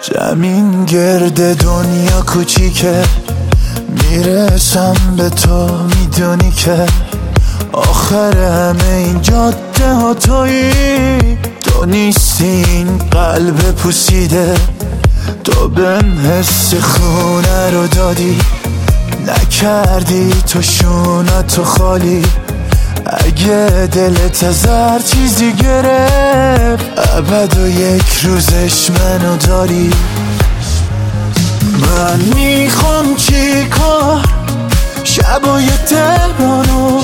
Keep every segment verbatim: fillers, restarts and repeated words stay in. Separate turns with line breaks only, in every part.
زمین گرد دنیا کوچیکه، میرسم به تو میدونی که آخر همه این جاده ها تویی. تو نیستی این قلب پوسیده، تو بهم حس خونه رو دادی، نکردی تو شونتو خالی. اگه دلت از هر چیزی گرفت، ابد و یک روزش منو داری. من میخوام چیکار شبای تهرانو،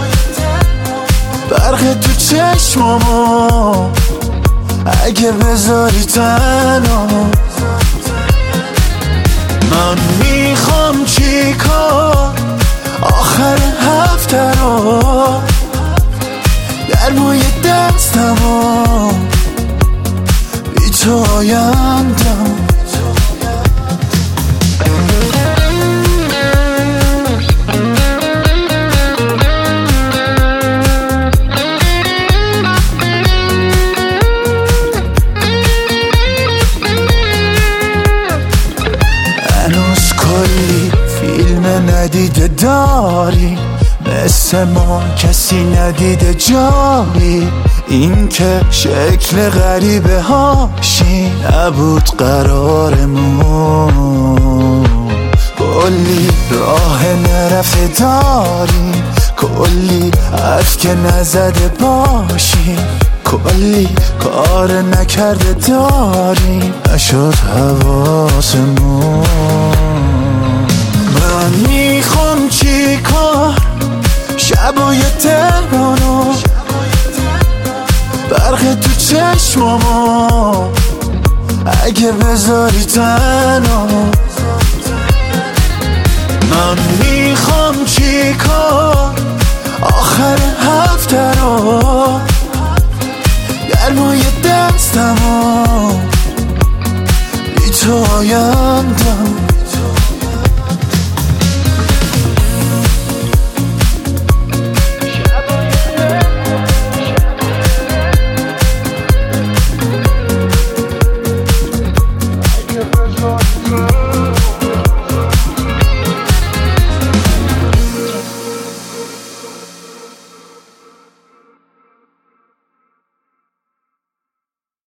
برق تو چشمامو اگه بذاری تنها. من میخوام چیکار آخر هفته رو، گرمای دستمو بی تو آیندم. هنوز کلی فیلم ندیده داری، مثل ما کسی ندیده جایی. این که شکل غریبه هاشی نبود قرارمون. کلی راه نرفته داریم، کلی حرف که نزده باشیم، کلی کار نکرده داریم، نشد حواسمون. من میخوام چیکار شبای تهرانو، برق تو چشمامو اگه بذاری تنها. من میخوام چیکار آخر هفته رو، گرمای